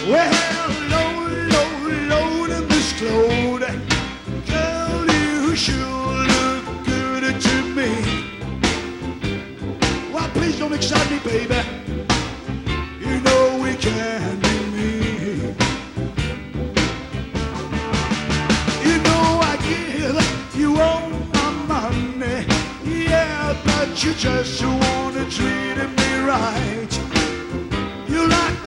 Well, Lord, Miss Claude, girl, you sure look good to me. Well, please don't excite me, baby. You know we can't be mean. You know I give you all my money, yeah, but you just wanna treat me right.